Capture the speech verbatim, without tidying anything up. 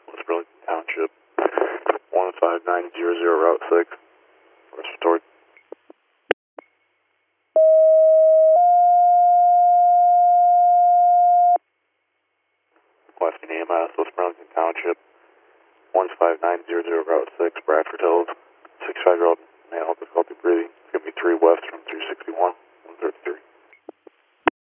West Burlington Township, one five nine zero zero, Route six, respiratory. Western E M S, West Burlington Township, one five nine zero zero, Route six, Bradford Hills, sixty-five-year-old male, difficulty breathing. It's going to be three West from three sixty-one, one thirty-three.